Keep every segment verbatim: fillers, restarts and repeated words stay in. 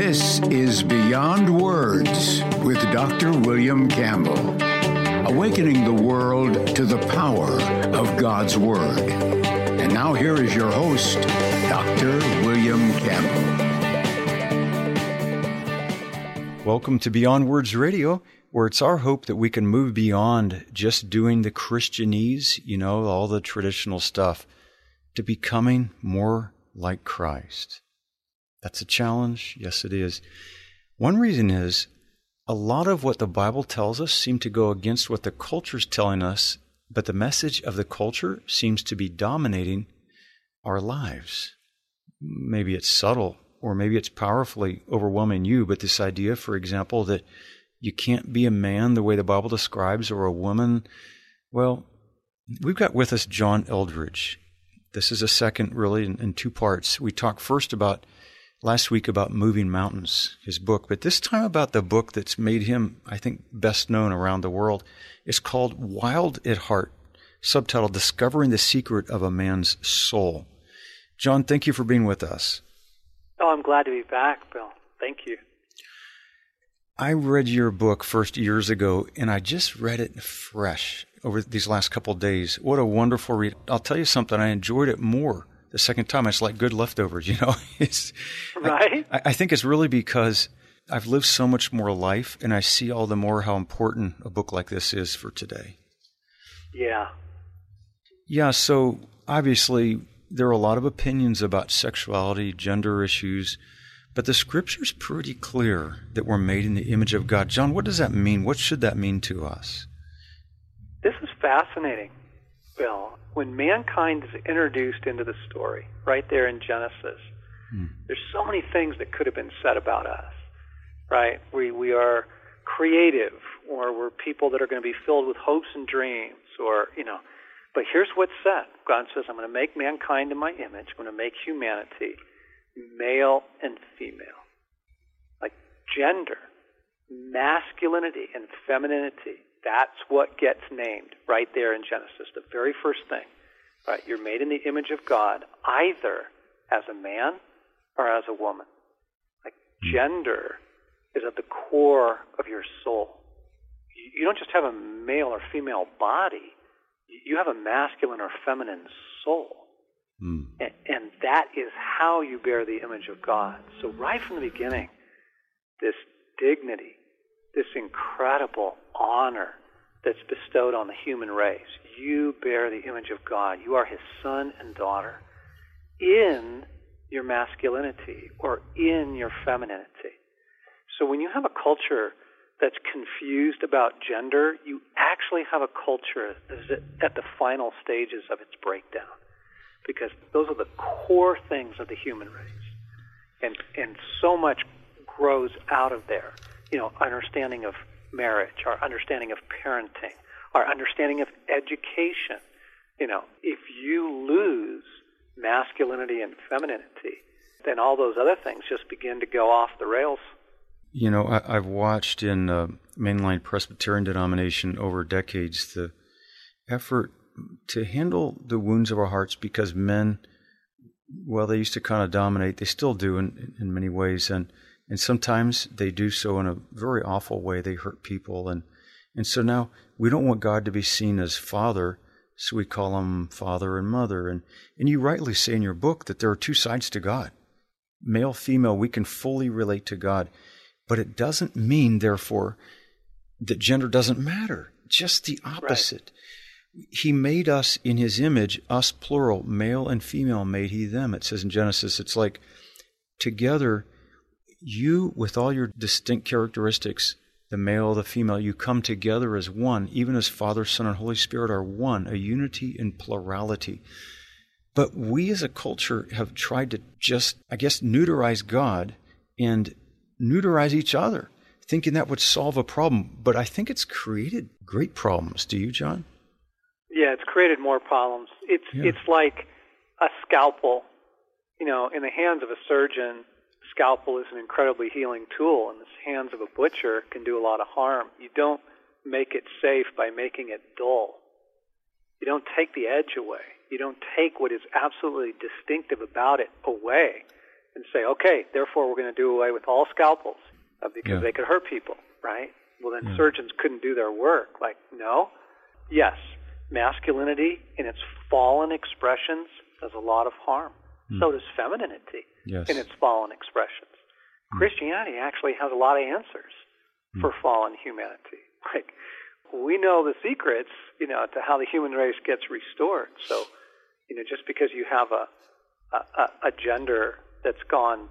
This is Beyond Words with Doctor William Campbell, awakening the world to the power of God's Word. And now here is your host, Doctor William Campbell. Welcome to Beyond Words Radio, where it's our hope that we can move beyond just doing the Christianese, you know, all the traditional stuff, to becoming more like Christ. That's a challenge. Yes, it is. One reason is a lot of what the Bible tells us seem to go against what the culture's telling us, but the message of the culture seems to be dominating our lives. Maybe it's subtle, or maybe it's powerfully overwhelming you, but this idea, for example, that you can't be a man the way the Bible describes, or a woman. Well, we've got with us John Eldredge. This is a second, really, in, in two parts. We talked first about, last week, about Moving Mountains, his book, but this time about the book that's made him, I think, best known around the world. It's called Wild at Heart, subtitled Discovering the Secret of a Man's Soul. John, thank you for being with us. Oh, I'm glad to be back, Bill. Thank you. I read your book first years ago, and I just read it fresh over these last couple of days. What a wonderful read. I'll tell you something, I enjoyed it more the second time. It's like good leftovers, you know. It's, right? I, I think it's really because I've lived so much more life, and I see all the more how important a book like this is for today. Yeah. Yeah, so obviously there are a lot of opinions about sexuality, gender issues, but the Scripture's pretty clear that we're made in the image of God. John, what does that mean? What should that mean to us? This is fascinating, Bill. When mankind is introduced into the story, right there in Genesis, hmm. there's so many things that could have been said about us, right? We we are creative, or we're people that are going to be filled with hopes and dreams, or, you know. But here's what's said. God says, I'm going to make mankind in my image. I'm going to make humanity male and female. Like gender, masculinity, and femininity. That's what gets named right there in Genesis, the very first thing. Right? You're made in the image of God, either as a man or as a woman. Like gender is at the core of your soul. You don't just have a male or female body. You have a masculine or feminine soul. Mm. And, and that is how you bear the image of God. So right from the beginning, this dignity, this incredible honor that's bestowed on the human race. You bear the image of God. You are His son and daughter in your masculinity or in your femininity. So when you have a culture that's confused about gender, you actually have a culture that's at the final stages of its breakdown, because those are the core things of the human race. And and so much grows out of there. You know, understanding of marriage, our understanding of parenting, our understanding of education. You know, if you lose masculinity and femininity, then all those other things just begin to go off the rails. You know, I, I've watched in uh, mainline Presbyterian denomination over decades the effort to handle the wounds of our hearts, because men, well, they used to kind of dominate. They still do in, in many ways, and and sometimes they do so in a very awful way. They hurt people, and and so now we don't want God to be seen as Father, so we call Him Father and Mother. And and you rightly say in your book that there are two sides to God, male, female. We can fully relate to God. But it doesn't mean, therefore, that gender doesn't matter. Just the opposite. Right. He made us in His image, us plural, male and female made He them. It says in Genesis, it's like together, you with all your distinct characteristics, the male, the female, you come together as one, even as Father, Son, and Holy Spirit are one, a unity in plurality. But we as a culture have tried to just, I guess, neuterize God and neuterize each other, thinking that would solve a problem. But I think it's created great problems. Do you, John? Yeah, it's created more problems. It's yeah. It's like a scalpel. You know, in the hands of a surgeon, a scalpel is an incredibly healing tool. In the hands of a butcher, it can do a lot of harm. You don't make it safe by making it dull. You don't take the edge away. You don't take what is absolutely distinctive about it away. and say, okay, therefore we're going to do away with all scalpels uh, because yeah. they could hurt people, right? Well, then yeah. surgeons couldn't do their work. Like, no. Yes, masculinity in its fallen expressions does a lot of harm. Mm. So does femininity yes. in its fallen expressions. Mm. Christianity actually has a lot of answers mm. for fallen humanity. Like, we know the secrets, you know, to how the human race gets restored. So, you know, just because you have a a, a gender that's gone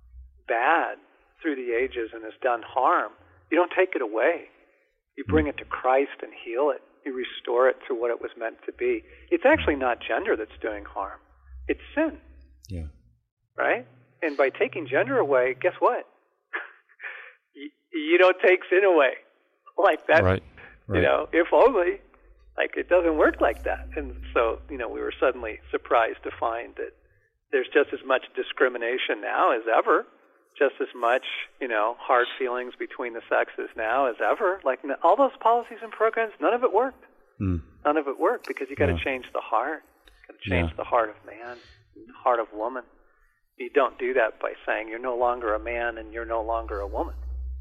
bad through the ages and has done harm, you don't take it away. You bring it to Christ and heal it. You restore it to what it was meant to be. It's actually not gender that's doing harm. It's sin. Yeah. Right? And by taking gender away, guess what? you, you don't take sin away. Like that. Right. Right. You know, if only. Like, it doesn't work like that. And so, you know, we were suddenly surprised to find that there's just as much discrimination now as ever, just as much, you know, hard feelings between the sexes now as ever. Like, all those policies and programs, none of it worked. Mm. None of it worked because you got to yeah. change the heart. You got to change yeah. the heart of man, the heart of woman. You don't do that by saying you're no longer a man and you're no longer a woman.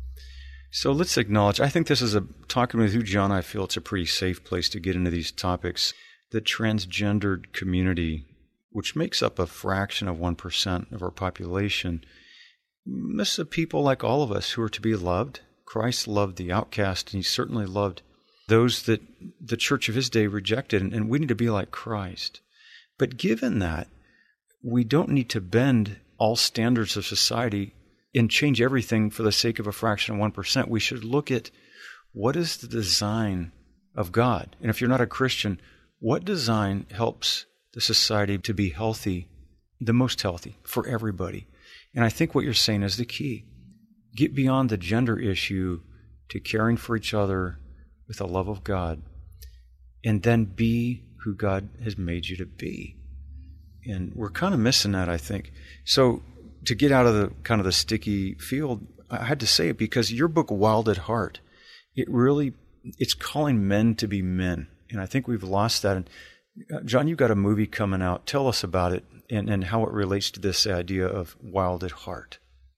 So let's acknowledge, I think this is a, talking with you, John, I feel it's a pretty safe place to get into these topics. The transgendered community, which makes up a fraction of one percent of our population, this is people like all of us who are to be loved. Christ loved the outcast, and he certainly loved those that the church of his day rejected, and, and we need to be like Christ. But given that, we don't need to bend all standards of society and change everything for the sake of a fraction of one percent. We should look at what is the design of God. And if you're not a Christian, what design helps the society to be healthy, the most healthy for everybody? And I think what you're saying is the key. Get beyond the gender issue to caring for each other with the love of God, and then be who God has made you to be. And we're kind of missing that, I think. So to get out of the kind of the sticky field, I had to say it because your book, Wild at Heart, it really, it's calling men to be men. And I think we've lost that. And uh, John, you've got a movie coming out. Tell us about it and, and how it relates to this idea of Wild at Heart.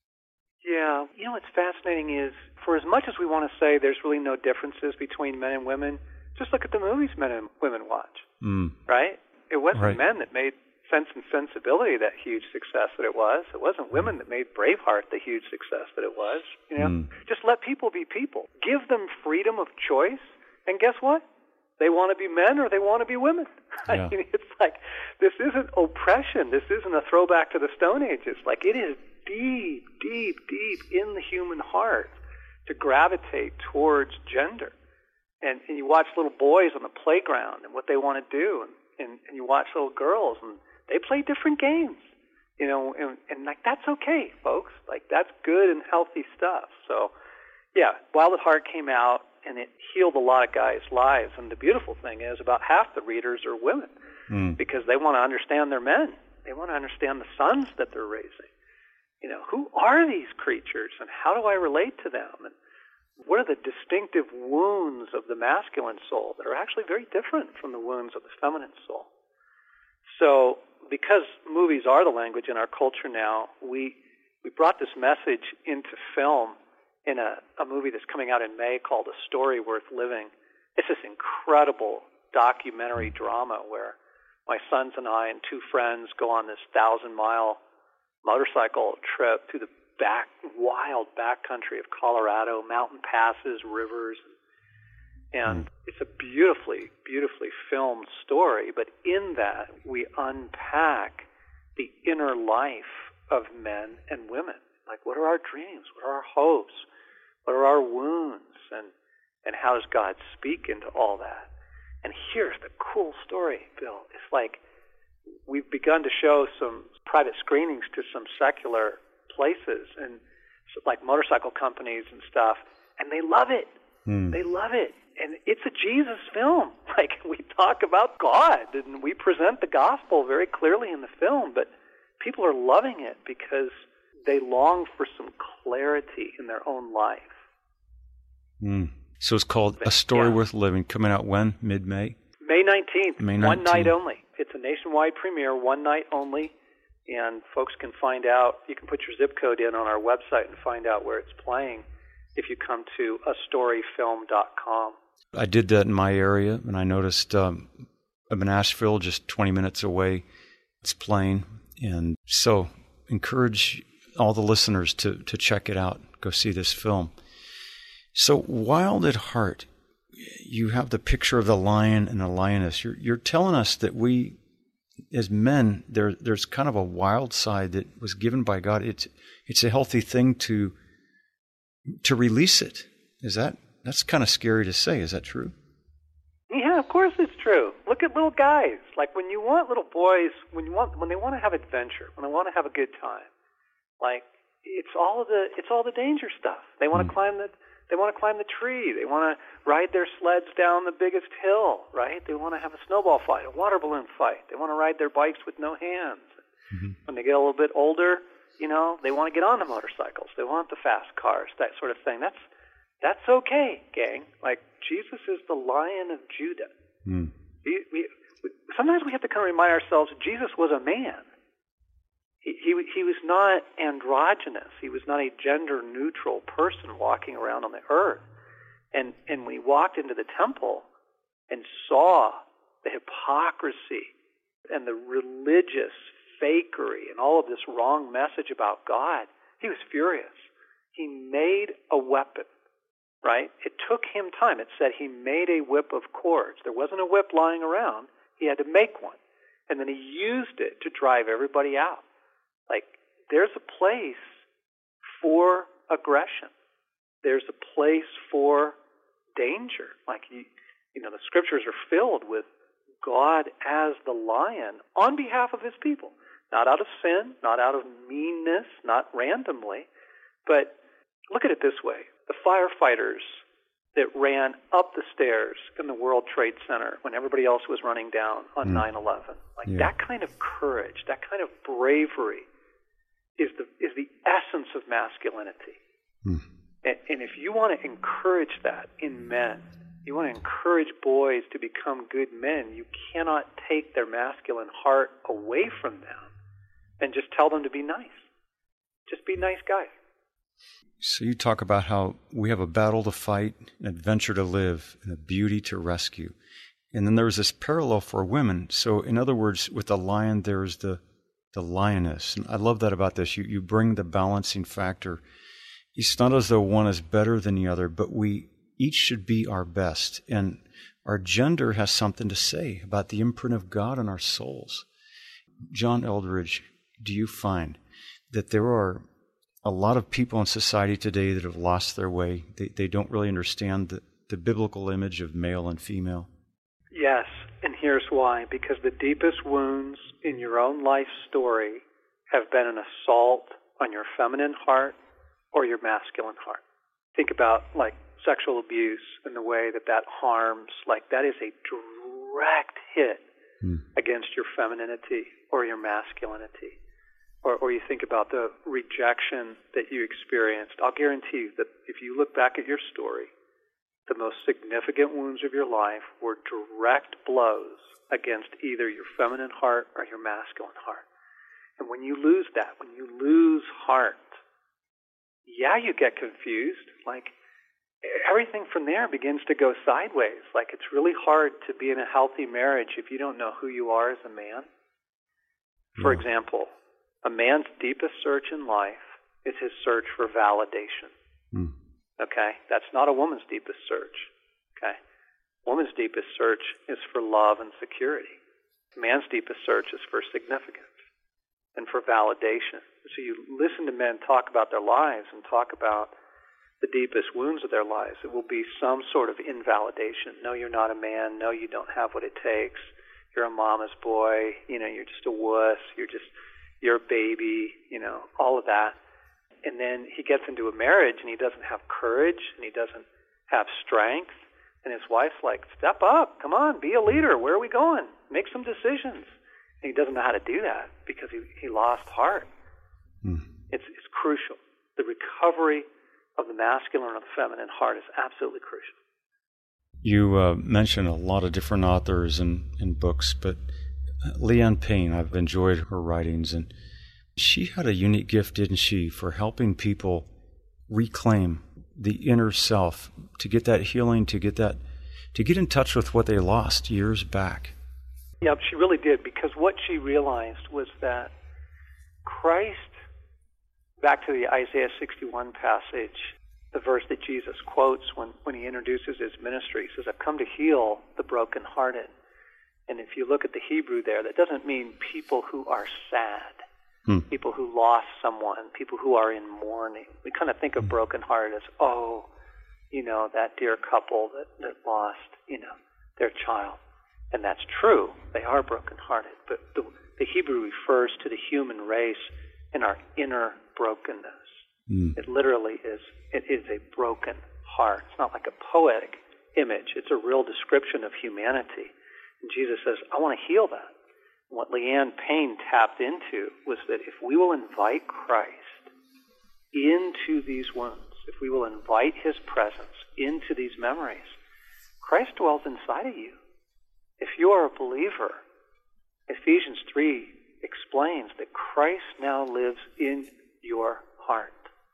Yeah. You know, what's fascinating is for as much as we want to say there's really no differences between men and women, just look at the movies men and women watch, mm. right? It wasn't right. men that made Sense and Sensibility that huge success that it was. It wasn't women that made Braveheart the huge success that it was. You know, mm. just let people be people. Give them freedom of choice, and guess what? They want to be men or they want to be women. Yeah. I mean, it's like this isn't oppression. This isn't a throwback to the Stone Ages. Like, it is deep, deep, deep in the human heart to gravitate towards gender. And, and you watch little boys on the playground and what they want to do, and, and, and you watch little girls and they play different games, you know, and, and like that's okay, folks. Like, that's good and healthy stuff. So, yeah, Wild at Heart came out, and it healed a lot of guys' lives. And the beautiful thing is about half the readers are women mm. because they want to understand their men. They want to understand the sons that they're raising. You know, who are these creatures, and how do I relate to them? And what are the distinctive wounds of the masculine soul that are actually very different from the wounds of the feminine soul? So, because movies are the language in our culture now, we we brought this message into film in a, a movie that's coming out in May called A Story Worth Living. It's this incredible documentary drama where my sons and I and two friends go on this thousand-mile motorcycle trip through the back, wild backcountry of Colorado, mountain passes, rivers, and it's a beautifully, beautifully filmed story, but in that we unpack the inner life of men and women. Like, what are our dreams? What are our hopes? What are our wounds? And, and how does God speak into all that? And here's the cool story, Bill. It's like we've begun to show some private screenings to some secular places and like motorcycle companies and stuff, and they love it. Mm. They love it. And it's a Jesus film. Like, we talk about God, and we present the gospel very clearly in the film, but people are loving it because they long for some clarity in their own life. Mm. So it's called A Story yeah. Worth Living, coming out when? Mid-May? May nineteenth. May nineteenth. One night only. It's a nationwide premiere, one night only. And folks can find out, you can put your zip code in on our website and find out where it's playing if you come to a story film dot com. I did that in my area, and I noticed um, I'm in Asheville, just twenty minutes away. It's playing. And so encourage all the listeners to, to check it out, go see this film. So Wild at Heart, you have the picture of the lion and the lioness. You're, you're telling us that we, as men, there there's kind of a wild side that was given by God. It's it's a healthy thing to to release it. Is that that's kind of scary to say? Is that true? Yeah, of course it's true. Look at little guys. Like when you want little boys, when you want when they want to have adventure, when they want to have a good time, like it's all the it's all the danger stuff. They want to mm. climb the they want to climb the tree. They want to ride their sleds down the biggest hill, right? They want to have a snowball fight, a water balloon fight. They want to ride their bikes with no hands. Mm-hmm. When they get a little bit older, you know, they want to get on the motorcycles. They want the fast cars, that sort of thing. That's that's okay, gang. Like Jesus is the Lion of Judah. Mm. We, we, we, sometimes we have to kind of remind ourselves Jesus was a man. He, he he was not androgynous. He was not a gender-neutral person walking around on the earth. And and when he walked into the temple and saw the hypocrisy and the religious fakery and all of this wrong message about God, he was furious. He made a weapon, right? It took him time. It said he made a whip of cords. There wasn't a whip lying around. He had to make one. And then he used it to drive everybody out. Like, there's a place for aggression. There's a place for danger. Like, you, you know, the scriptures are filled with God as the lion on behalf of his people. Not out of sin, not out of meanness, not randomly. But look at it this way. The firefighters that ran up the stairs in the World Trade Center when everybody else was running down on mm. nine eleven, like yeah. that kind of courage, that kind of bravery is the is the essence of masculinity. Mm. And, and if you want to encourage that in men, you want to encourage boys to become good men, you cannot take their masculine heart away from them and just tell them to be nice. Just be nice guys. So you talk about how we have a battle to fight, an adventure to live, and a beauty to rescue. And then there's this parallel for women. So in other words, with the lion, there's the the lioness. And I love that about this. You you bring the balancing factor. It's not as though one is better than the other, but we each should be our best. And our gender has something to say about the imprint of God in our souls. John Eldredge, do you find that there are a lot of people in society today that have lost their way? They they don't really understand the, the biblical image of male and female? Yes, and here's why. Because the deepest wounds in your own life story have been an assault on your feminine heart or your masculine heart. Think about, like, sexual abuse and the way that that harms. Like, that is a direct hit hmm. against your femininity or your masculinity. Or, or you think about the rejection that you experienced. I'll guarantee you that if you look back at your story, the most significant wounds of your life were direct blows against either your feminine heart or your masculine heart. And when you lose that, when you lose heart, yeah, you get confused. Like, everything from there begins to go sideways. Like, it's really hard to be in a healthy marriage if you don't know who you are as a man. For yeah. example, a man's deepest search in life is his search for validation. Mm. Okay? That's not a woman's deepest search. Okay? Woman's deepest search is for love and security. Man's deepest search is for significance and for validation. So you listen to men talk about their lives and talk about the deepest wounds of their lives. It will be some sort of invalidation. No, you're not a man. No, you don't have what it takes. You're a mama's boy. You know, you're just a wuss. You're just... You're a baby, you know, all of that. And then he gets into a marriage and he doesn't have courage and he doesn't have strength. And his wife's like, step up, come on, be a leader. Where are we going? Make some decisions. And he doesn't know how to do that because he, he lost heart. Mm. It's, it's crucial. The recovery of the masculine or the feminine heart is absolutely crucial. You uh, mentioned a lot of different authors and, and books, but Leanne Payne, I've enjoyed her writings, and She had a unique gift, didn't she, for helping people reclaim the inner self, to get that healing, to get that, to get in touch with what they lost years back. Yeah, she really did, because what she realized was that Christ, back to the Isaiah sixty-one passage, the verse that Jesus quotes when, when he introduces his ministry, he says, I've come to heal the brokenhearted. And if you look at the Hebrew there, that doesn't mean people who are sad, hmm. people who lost someone, people who are in mourning. We kind of think of brokenhearted as, oh, you know, that dear couple that, that lost, you know, their child. And that's true. They are brokenhearted. But the, the Hebrew refers to the human race in our inner brokenness. Mm. It literally is, it is a broken heart. It's not like a poetic image. It's a real description of humanity. And Jesus says, I want to heal that. And what Leanne Payne tapped into was that if we will invite Christ into these wounds, if we will invite his presence into these memories, Christ dwells inside of you. If you are a believer, Ephesians three explains that Christ now lives in your heart.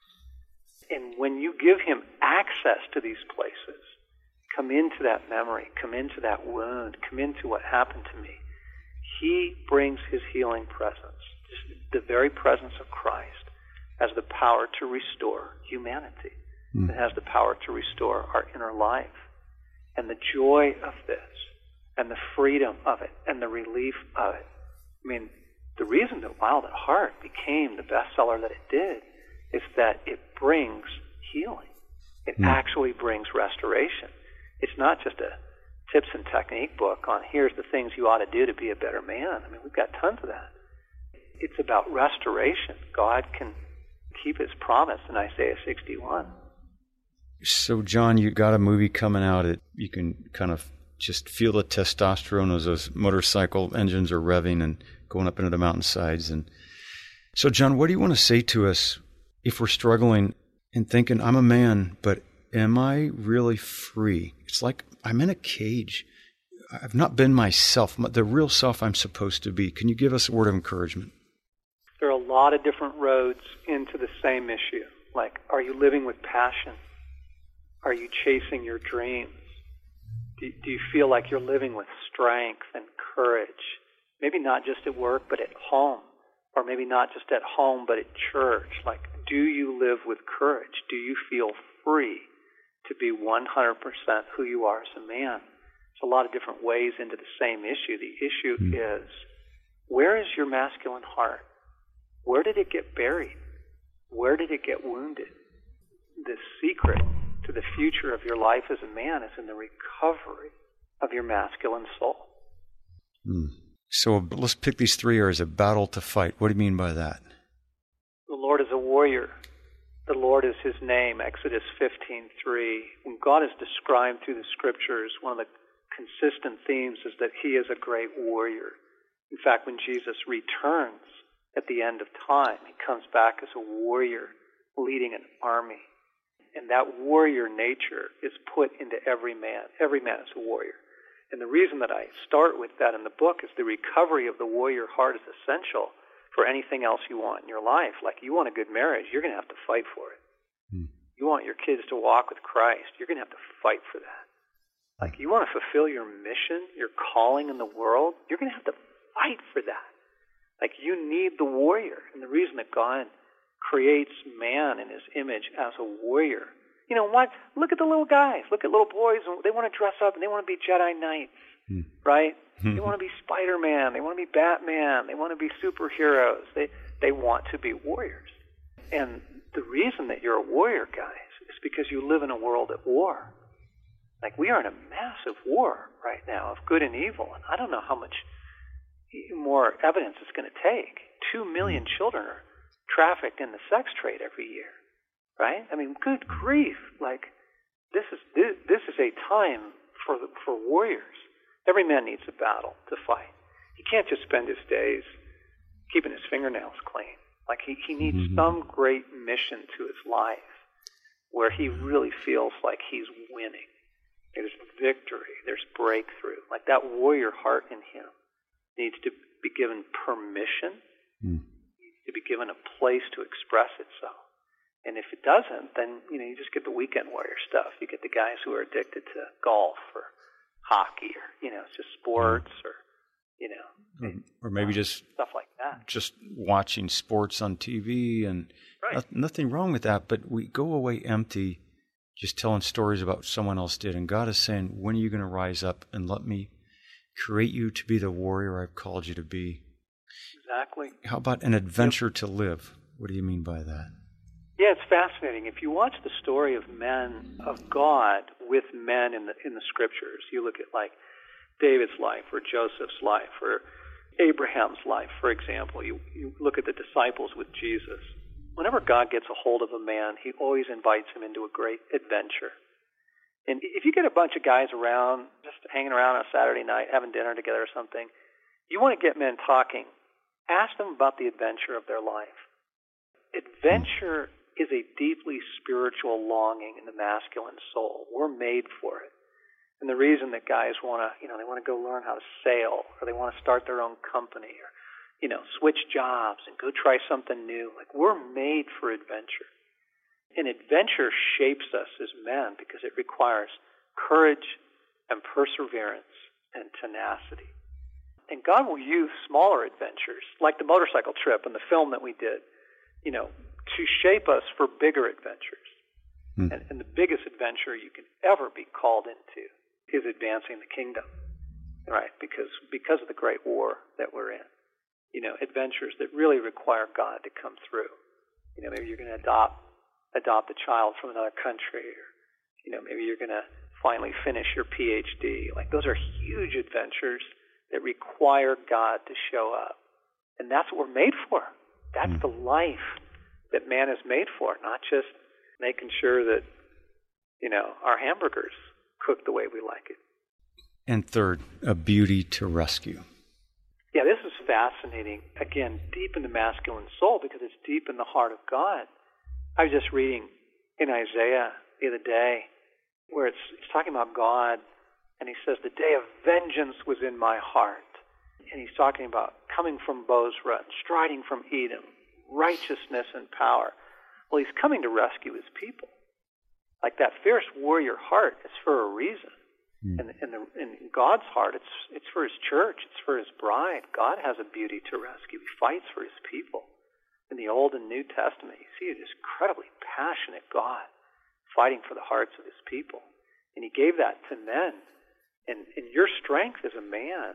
And when you give him access to these places, come into that memory, come into that wound, come into what happened to me, he brings his healing presence. Just the very presence of Christ has the power to restore humanity. Mm. It has the power to restore our inner life. And the joy of this, and the freedom of it, and the relief of it. I mean, the reason that Wild at Heart became the bestseller that it did is that it brings healing. It mm. actually brings restoration. It's not just a tips and technique book on here's the things you ought to do to be a better man. I mean, we've got tons of that. It's about restoration. God can keep his promise in Isaiah sixty-one. So, John, you got a movie coming out. It, you can kind of just feel the testosterone as those motorcycle engines are revving and going up into the mountainsides. And so, John, what do you want to say to us if we're struggling and thinking, I'm a man, but am I really free? It's like I'm in a cage. I've not been myself, the real self I'm supposed to be. Can you give us a word of encouragement? There are a lot of different roads into the same issue. Like, are you living with passion? Are you chasing your dreams? Do, do you feel like you're living with strength and courage? Maybe not just at work, but at home. Or maybe not just at home, but at church. Like, do you live with courage? Do you feel free to be one hundred percent who you are as a man? There's a lot of different ways into the same issue. The issue mm. is, where is your masculine heart? Where did it get buried? Where did it get wounded? The secret to the future of your life as a man is in the recovery of your masculine soul. Mm. So let's pick these three areas: a battle to fight. What do you mean by that? The Lord is a warrior. The Lord is his name, Exodus fifteen three. When God is described through the scriptures, one of the consistent themes is that he is a great warrior. In fact, when Jesus returns at the end of time, he comes back as a warrior leading an army. And that warrior nature is put into every man. Every man is a warrior. And the reason that I start with that in the book is the recovery of the warrior heart is essential for anything else you want in your life. Like, you want a good marriage, you're going to have to fight for it. Hmm. You want your kids to walk with Christ, you're going to have to fight for that. Like, you want to fulfill your mission, your calling in the world, you're going to have to fight for that. Like, you need the warrior. And the reason that God creates man in his image as a warrior. You know what? Look at the little guys. Look at little boys. They want to dress up and they want to be Jedi Knights, hmm. right? They want to be Spider-Man. They want to be Batman. They want to be superheroes. They they want to be warriors. And the reason that you're a warrior, guys, is because you live in a world at war. Like, we are in a massive war right now of good and evil. And I don't know how much more evidence it's going to take. Two million children are trafficked in the sex trade every year. Right? I mean, good grief! Like, this is this, this is a time for for warriors. Every man needs a battle to fight. He can't just spend his days keeping his fingernails clean. Like, he, he needs mm-hmm. some great mission to his life where he really feels like he's winning. There's victory. There's breakthrough. Like, that warrior heart in him needs to be given permission. Mm. to be given a place to express itself. And if it doesn't, then, you know, you just get the weekend warrior stuff. You get the guys who are addicted to golf or hockey or, you know, it's just sports or, you know. Or, or maybe uh, just stuff like that. Just watching sports on T V, and right. no, nothing wrong with that, but we go away empty just telling stories about what someone else did. And God is saying, when are you going to rise up and let me create you to be the warrior I've called you to be? Exactly. How about an adventure yep. to live? What do you mean by that? Yeah, it's fascinating. If you watch the story of men of God with men in the in the scriptures, you look at like David's life or Joseph's life or Abraham's life, for example. You, you look at the disciples with Jesus. Whenever God gets a hold of a man, he always invites him into a great adventure. And if you get a bunch of guys around, just hanging around on a Saturday night, having dinner together or something, you want to get men talking, ask them about the adventure of their life. Adventure is a deeply spiritual longing in the masculine soul. We're made for it. And the reason that guys want to, you know, they want to go learn how to sail, or they want to start their own company, or, you know, switch jobs and go try something new. Like, we're made for adventure. And adventure shapes us as men because it requires courage and perseverance and tenacity. And God will use smaller adventures, like the motorcycle trip and the film that we did, you know, to shape us for bigger adventures. Hmm. And, and the biggest adventure you can ever be called into is advancing the kingdom, right? Because because of the great war that we're in. You know, adventures that really require God to come through. You know, maybe you're going to adopt adopt a child from another country, or, you know, maybe you're going to finally finish your P H D. Like, those are huge adventures that require God to show up. And that's what we're made for. That's hmm. the life that man is made for, not just making sure that, you know, our hamburgers cook the way we like it. And third, a beauty to rescue. Yeah, this is fascinating. Again, deep in the masculine soul, because it's deep in the heart of God. I was just reading in Isaiah the other day where it's, it's talking about God, and he says, the day of vengeance was in my heart. And he's talking about coming from Bozrah, striding from Edom, righteousness and power. Well, he's coming to rescue his people. Like, that fierce warrior heart is for a reason. Mm. And in, the, in God's heart, it's it's for his church. It's for his bride. God has a beauty to rescue. He fights for his people. In the Old and New Testament, you see this incredibly passionate God fighting for the hearts of his people. And he gave that to men. And, and your strength as a man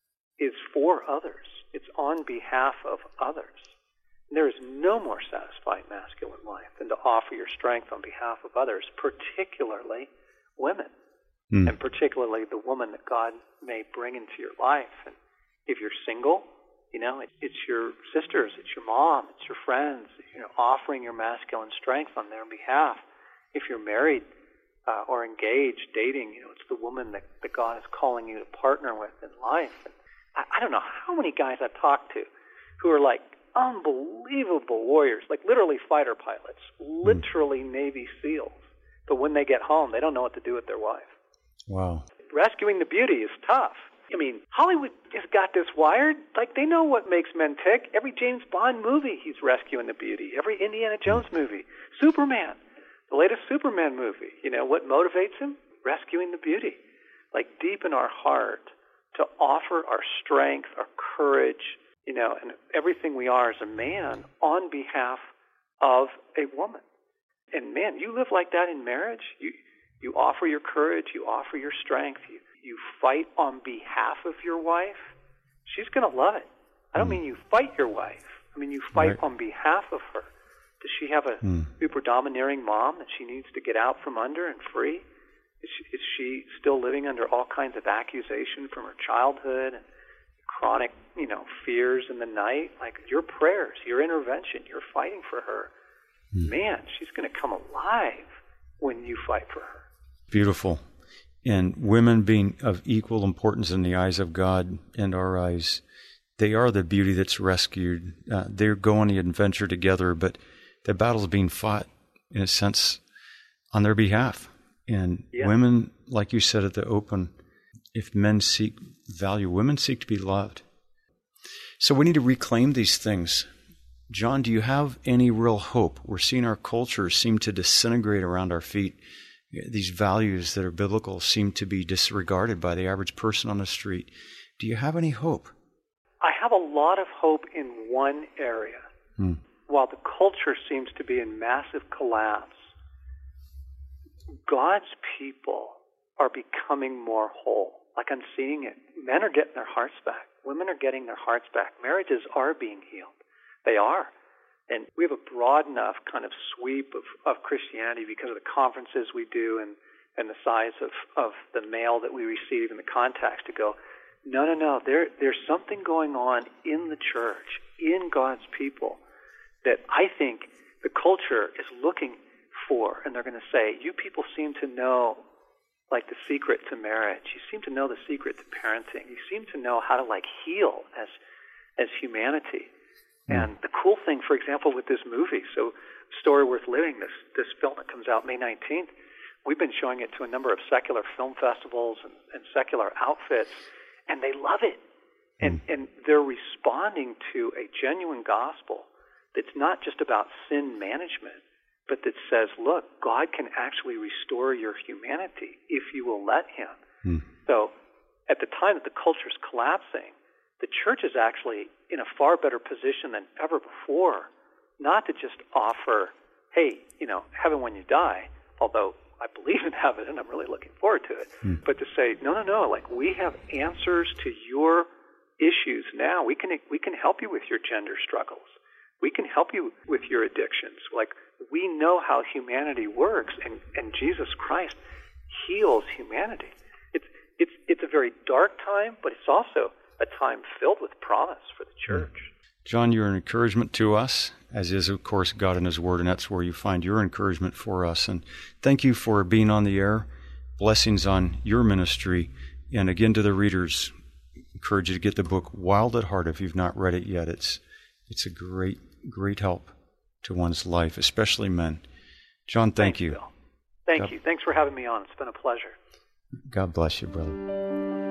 is for others. It's on behalf of others. There is no more satisfying masculine life than to offer your strength on behalf of others, particularly women, mm. and particularly the woman that God may bring into your life. And if you're single, you know, it, it's your sisters, it's your mom, it's your friends, you know, offering your masculine strength on their behalf. If you're married uh, or engaged, dating, you know, it's the woman that, that God is calling you to partner with in life. And I, I don't know how many guys I've talked to who are like, unbelievable warriors, like literally fighter pilots, literally mm. Navy SEALs. But when they get home, they don't know what to do with their wife. Wow. Rescuing the beauty is tough. I mean, Hollywood has got this wired. Like, they know what makes men tick. Every James Bond movie, he's rescuing the beauty. Every Indiana Jones mm. movie. Superman, the latest Superman movie. You know, what motivates him? Rescuing the beauty. Like, deep in our heart, to offer our strength, our courage, you know, and everything we are as a man on behalf of a woman. And man, you live like that in marriage. You you offer your courage, you offer your strength, you, you fight on behalf of your wife. She's going to love it. I don't mm. mean you fight your wife. I mean you fight right. on behalf of her. Does she have a mm. super domineering mom that she needs to get out from under and free? Is she, is she still living under all kinds of accusation from her childhood and chronic, you know, fears in the night? Like, your prayers, your intervention, you're fighting for her. Mm. Man, she's going to come alive when you fight for her. Beautiful. And women being of equal importance in the eyes of God and our eyes, they are the beauty that's rescued. Uh, they're going the adventure together, but the battle's being fought, in a sense, on their behalf. And yeah. women, like you said at the open, if men seek value, women seek to be loved. So we need to reclaim these things. John, do you have any real hope? We're seeing our culture seem to disintegrate around our feet. These values that are biblical seem to be disregarded by the average person on the street. Do you have any hope? I have a lot of hope in one area. Hmm. While the culture seems to be in massive collapse, God's people are becoming more whole. Like I'm seeing it. Men are getting their hearts back. Women are getting their hearts back. Marriages are being healed. They are. And we have a broad enough kind of sweep of, of Christianity because of the conferences we do and, and the size of, of the mail that we receive and the contacts to go, no, no, no, there, there's something going on in the church, in God's people, that I think the culture is looking for. And they're going to say, you people seem to know, like, the secret to marriage. You seem to know the secret to parenting. You seem to know how to, like, heal as as humanity. And the cool thing, for example, with this movie, so Story Worth Living, this this film that comes out May nineteenth, we've been showing it to a number of secular film festivals and, and secular outfits, and they love it. And, mm. and they're responding to a genuine gospel that's not just about sin management, but that says, look, God can actually restore your humanity if you will let him. Mm. So at the time that the culture's collapsing, the church is actually in a far better position than ever before, not to just offer, hey, you know, heaven when you die, although I believe in heaven and I'm really looking forward to it, mm. but to say, no, no, no, like we have answers to your issues now. We can we can help you with your gender struggles. We can help you with your addictions. Like, we know how humanity works, and, and Jesus Christ heals humanity. It's it's it's a very dark time, but it's also a time filled with promise for the church. John, you're an encouragement to us, as is, of course, God and his word, and that's where you find your encouragement for us. And thank you for being on the air. Blessings on your ministry. And again, to the readers, encourage you to get the book Wild at Heart if you've not read it yet. It's it's a great, great help to one's life, especially men. John, thank Thanks, you. Bill. Thank God, you. Thanks for having me on. It's been a pleasure. God bless you, brother.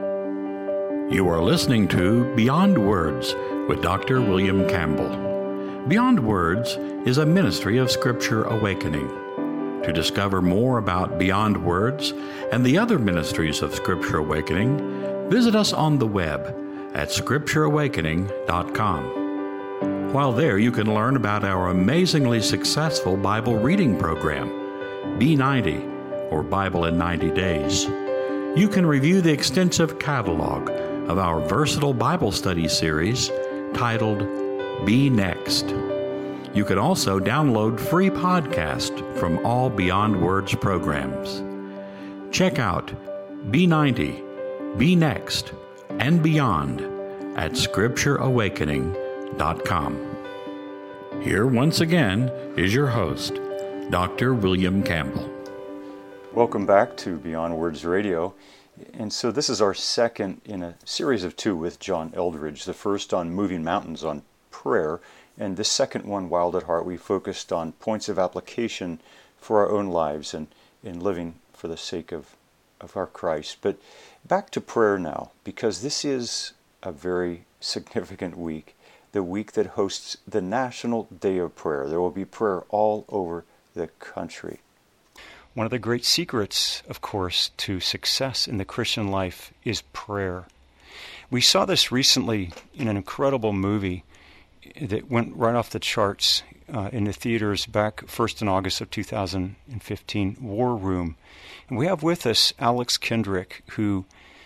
You are listening to Beyond Words with Doctor William Campbell. Beyond Words is a ministry of Scripture Awakening. To discover more about Beyond Words and the other ministries of Scripture Awakening, visit us on the web at scripture awakening dot com. While there, you can learn about our amazingly successful Bible reading program, B ninety, or Bible in ninety days. You can review the extensive catalog of our versatile Bible study series titled Be Next. You can also download free podcasts from all Beyond Words programs. Check out B ninety, Be Next, and Beyond at scripture awakening dot com. Here once again is your host, Doctor William Campbell. Welcome back to Beyond Words Radio. And so this is our second in a series of two with John Eldredge. The first on Moving Mountains on prayer, and the second one, Wild at Heart, we focused on points of application for our own lives and in living for the sake of, of our Christ. But back to prayer now, because this is a very significant week, the week that hosts the National Day of Prayer. There will be prayer all over the country. One of the great secrets, of course, to success in the Christian life is prayer. We saw this recently in an incredible movie that went right off the charts uh, in the theaters back first in August of two thousand fifteen, War Room. And we have with us Alex Kendrick, who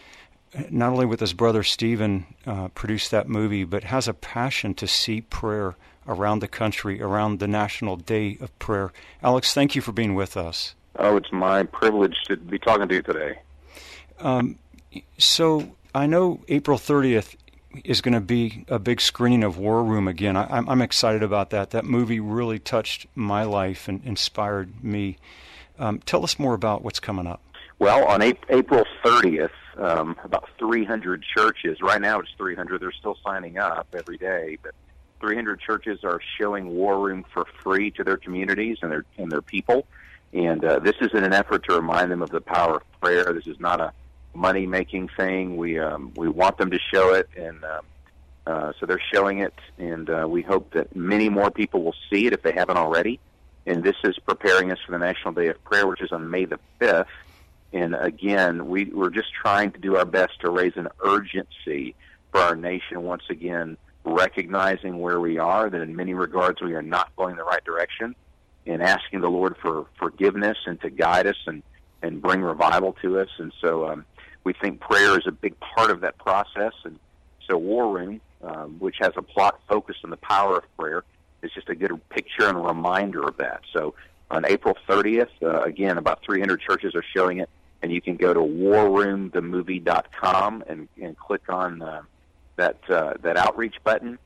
not only with his brother Stephen uh, produced that movie, but has a passion to see prayer around the country, around the National Day of Prayer. Alex, thank you for being with us. Oh, it's my privilege to be talking to you today. Um, so I know April thirtieth is going to be a big screening of War Room again. I, I'm, I'm excited about that. That movie really touched my life and inspired me. Um, tell us more about what's coming up. Well, on April thirtieth, um, about three hundred churches, right now it's three hundred, they're still signing up every day, but three hundred churches are showing War Room for free to their communities and their and their people. And uh, this is in an effort to remind them of the power of prayer. This is not a money-making thing. We um, we want them to show it, and um, Uh, so they're showing it, and uh, we hope that many more people will see it if they haven't already. And this is preparing us for the National Day of Prayer, which is on May the fifth. And again, we, we're just trying to do our best to raise an urgency for our nation once again, recognizing where we are, that in many regards we are not going the right direction, and asking the Lord for forgiveness and to guide us and, and bring revival to us. And so um, we think prayer is a big part of that process. And so War Room, um, which has a plot focused on the power of prayer, is just a good picture and a reminder of that. So on April thirtieth, uh, again, about three hundred churches are showing it, and you can go to war room the movie dot com and, and click on uh, that uh, that outreach button,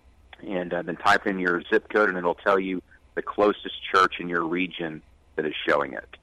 and uh, then type in your zip code, and it'll tell you the closest church in your region that is showing it.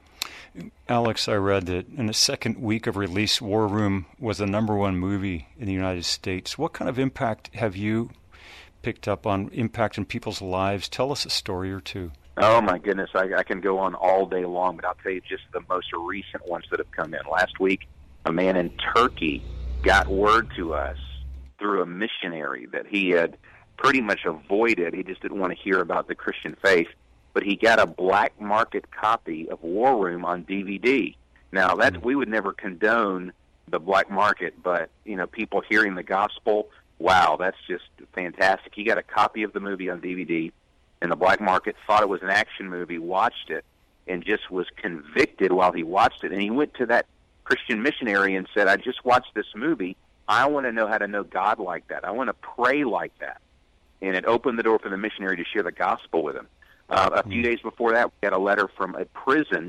Alex, I read that in the second week of release, War Room was the number one movie in the United States. What kind of impact have you picked up on impact in people's lives? Tell us a story or two. Oh, my goodness. I, I can go on all day long, but I'll tell you just the most recent ones that have come in. Last week, a man in Turkey got word to us through a missionary that he had pretty much avoided. He just didn't want to hear about the Christian faith, but he got a black market copy of War Room on D V D. Now, that's, we would never condone the black market, but, you know, people hearing the gospel, wow, that's just fantastic. He got a copy of the movie on D V D, and the black market thought it was an action movie, watched it, and just was convicted while he watched it. And he went to that Christian missionary and said, I just watched this movie. I want to know how to know God like that. I want to pray like that. And it opened the door for the missionary to share the gospel with him. Uh, a few days before that, we got a letter from a prison.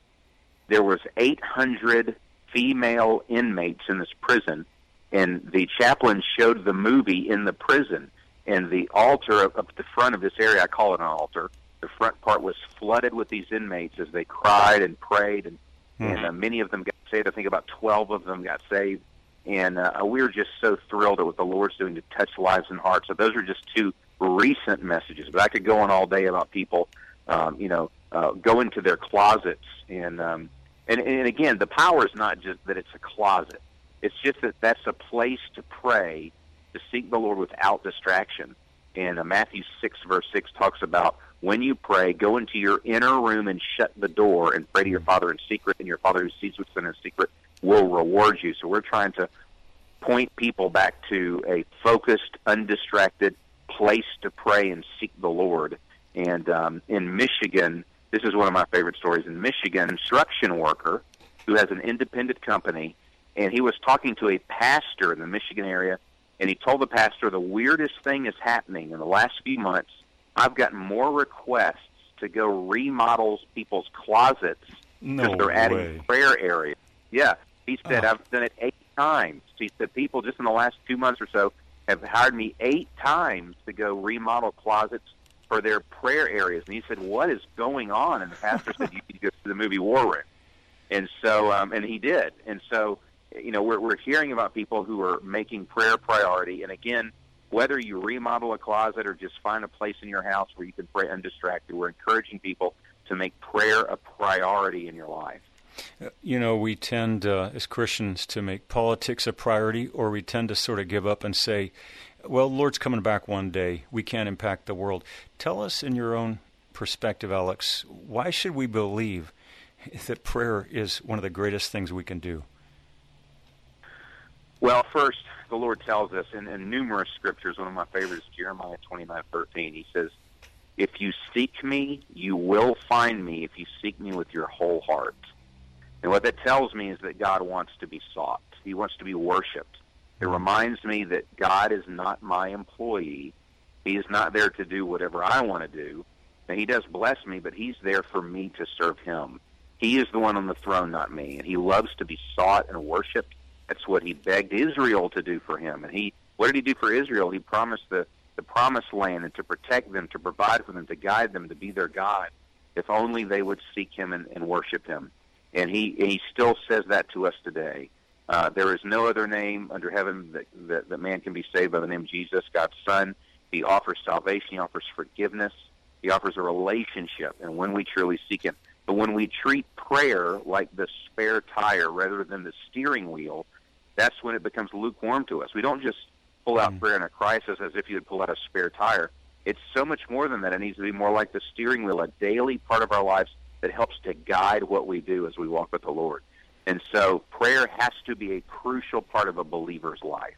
There was eight hundred female inmates in this prison, and the chaplain showed the movie in the prison. And the altar up at the front of this area, I call it an altar, the front part was flooded with these inmates as they cried and prayed, and, mm-hmm. and uh, many of them got saved. I think about twelve of them got saved. And uh, we were just so thrilled at what the Lord's doing to touch lives and hearts. So those are just two recent messages. But I could go on all day about people, um, you know, uh, go into their closets. And, um, and, and again, the power is not just that it's a closet. It's just that that's a place to pray, to seek the Lord without distraction. And uh, Matthew six, verse six talks about when you pray, go into your inner room and shut the door and pray to your Father in secret, and your Father who sees what's in secret will reward you. So we're trying to point people back to a focused, undistracted place to pray and seek the Lord. And um, in Michigan, this is one of my favorite stories. In Michigan, an construction worker who has an independent company, and he was talking to a pastor in the Michigan area, and he told the pastor, the weirdest thing is happening in the last few months. I've gotten more requests to go remodel people's closets because no they're adding way. prayer areas. Yeah, he said, oh. I've done it eight times. He said people just in the last two months or so have hired me eight times to go remodel closets for their prayer areas. And he said, what is going on? And the pastor said, you need to go to the movie War Room. And so, um, and he did. And so, you know, we're, we're hearing about people who are making prayer a priority. And again, whether you remodel a closet or just find a place in your house where you can pray undistracted, we're encouraging people to make prayer a priority in your life. You know, we tend, uh, as Christians, to make politics a priority, or we tend to sort of give up and say, well, Lord's coming back one day. We can't impact the world. Tell us in your own perspective, Alex, why should we believe that prayer is one of the greatest things we can do? Well, first, the Lord tells us in, in numerous scriptures, one of my favorites, Jeremiah twenty-nine thirteen, he says, if you seek me, you will find me if you seek me with your whole heart. And what that tells me is that God wants to be sought. He wants to be worshipped. It reminds me that God is not my employee. He is not there to do whatever I want to do. Now, he does bless me, but he's there for me to serve him. He is the one on the throne, not me. And he loves to be sought and worshipped. That's what he begged Israel to do for him. And he, what did he do for Israel? He promised the, the promised land and to protect them, to provide for them, to guide them, to be their God, if only they would seek him and, and worship him. And he he still says that to us today. Uh, there is no other name under heaven that, that, that man can be saved by the name of Jesus, God's Son. He offers salvation. He offers forgiveness. He offers a relationship, and when we truly seek him. But when we treat prayer like the spare tire rather than the steering wheel, that's when it becomes lukewarm to us. We don't just pull out Mm. prayer in a crisis as if you would pull out a spare tire. It's so much more than that. It needs to be more like the steering wheel, a daily part of our lives that helps to guide what we do as we walk with the Lord. And so prayer has to be a crucial part of a believer's life.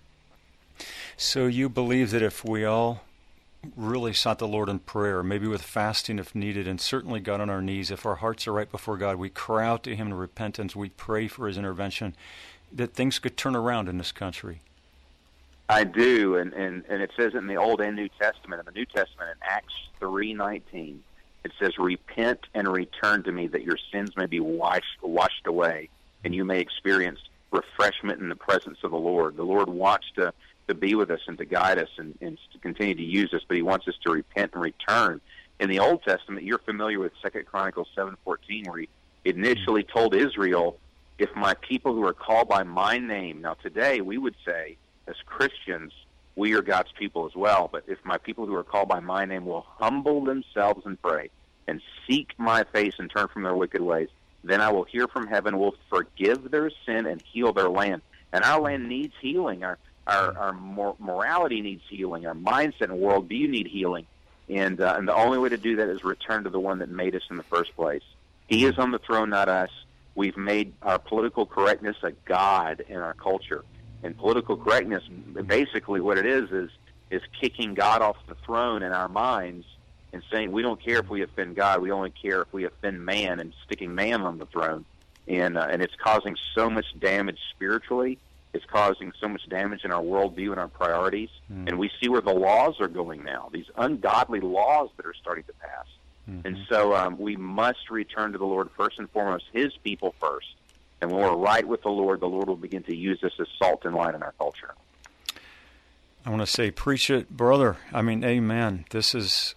So you believe that if we all really sought the Lord in prayer, maybe with fasting if needed, and certainly got on our knees, if our hearts are right before God, we cry out to Him in repentance, we pray for His intervention, that things could turn around in this country? I do, and, and, and it says it in the Old and New Testament. In the New Testament, in Acts three nineteen, it says, "Repent and return to me, that your sins may be washed, washed away, and you may experience refreshment in the presence of the Lord." The Lord wants to to be with us and to guide us and, and to continue to use us, but He wants us to repent and return. In the Old Testament, you're familiar with Second Chronicles seven fourteen, where He initially told Israel, "If my people who are called by my name," now today we would say, as Christians, we are God's people as well, but if my people who are called by my name will humble themselves and pray and seek my face and turn from their wicked ways, then I will hear from heaven, will forgive their sin and heal their land. And our land needs healing. Our Our, our mor- morality needs healing. Our mindset and worldview need healing. And, uh, and the only way to do that is return to the one that made us in the first place. He is on the throne, not us. We've made our political correctness a god in our culture. And political correctness, basically what it is, is, is kicking God off the throne in our minds and saying we don't care if we offend God, we only care if we offend man, and sticking man on the throne. And, uh, and it's causing so much damage spiritually. It's causing so much damage in our worldview and our priorities. Mm. And we see where the laws are going now, these ungodly laws that are starting to pass. Mm-hmm. And so um, we must return to the Lord first and foremost, His people first. And when we're right with the Lord, the Lord will begin to use us as salt and light in our culture. I want to say, preach it, brother. I mean, amen. This is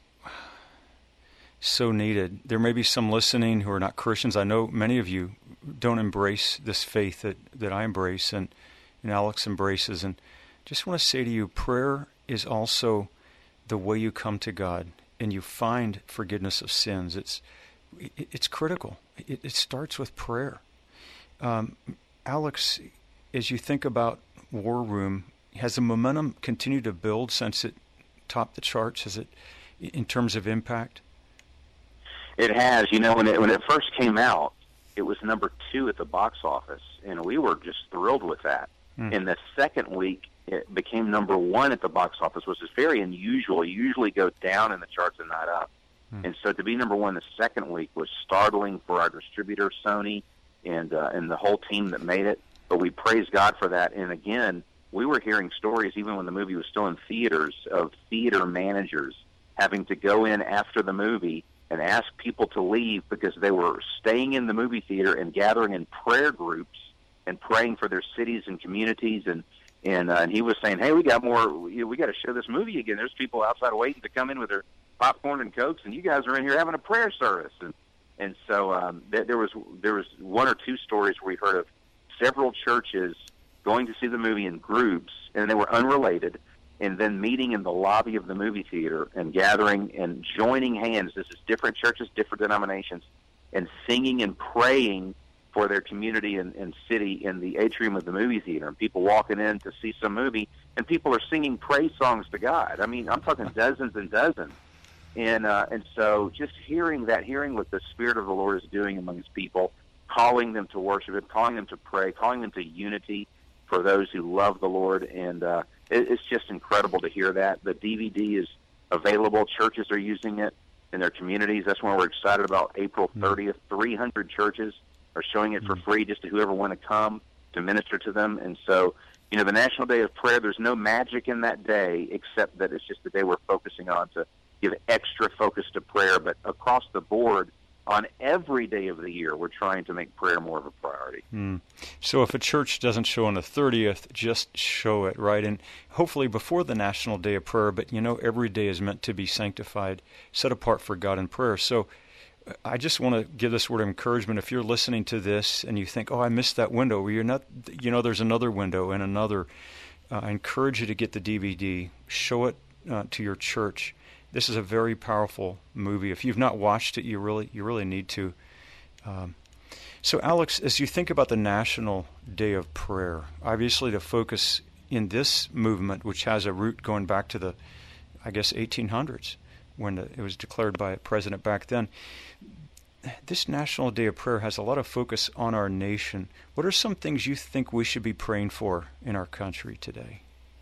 so needed. There may be some listening who are not Christians. I know many of you don't embrace this faith that, that I embrace, and and Alex embraces. And just want to say to you, prayer is also the way you come to God and you find forgiveness of sins. It's it's critical. It, it starts with prayer. Um, Alex, as you think about War Room, has the momentum continued to build since it topped the charts? Has it, in terms of impact? It has. You know, when it when it first came out, it was number two at the box office, and we were just thrilled with that. Mm. In the second week, it became number one at the box office, which is very unusual. You usually go down in the charts and not up. Mm. And so to be number one the second week was startling for our distributor, Sony, and uh, and the whole team that made it. But we praise God for that. And again, we were hearing stories, even when the movie was still in theaters, of theater managers having to go in after the movie and ask people to leave because they were staying in the movie theater and gathering in prayer groups and praying for their cities and communities. And and, uh, and he was saying, hey, we got more, you know, we got to show this movie again. There's people outside waiting to come in with their popcorn and Cokes, and you guys are in here having a prayer service. And and so um, th- there was there was one or two stories where we heard of several churches going to see the movie in groups, and they were unrelated, and then meeting in the lobby of the movie theater and gathering and joining hands. This is different churches, different denominations, and singing and praying for their community and, and city in the atrium of the movie theater. And people walking in to see some movie, and people are singing praise songs to God. I mean, I'm talking dozens and dozens. And uh, and so just hearing that, hearing what the Spirit of the Lord is doing among His people, calling them to worship Him, calling them to pray, calling them to unity for those who love the Lord. And uh, it, it's just incredible to hear that. The D V D is available. Churches are using it in their communities. That's why we're excited about April thirtieth. three hundred churches are showing it for free just to whoever want to come to minister to them. And so, you know, the National Day of Prayer, there's no magic in that day except that it's just the day we're focusing on to give extra focus to prayer. But across the board, on every day of the year, we're trying to make prayer more of a priority. Mm. So if a church doesn't show on the thirtieth, just show it, right? And hopefully before the National Day of Prayer, but you know, every day is meant to be sanctified, set apart for God in prayer. So I just want to give this word of encouragement. If you're listening to this and you think, oh, I missed that window, well, you're not, you know, there's another window and another. Uh, I encourage you to get the D V D, show it uh, to your church. This is a very powerful movie. If you've not watched it, you really you really need to. Um, so, Alex, as you think about the National Day of Prayer, obviously the focus in this movement, which has a root going back to the, I guess, eighteen hundreds, when it was declared by a president back then. This National Day of Prayer has a lot of focus on our nation. What are some things you think we should be praying for in our country today?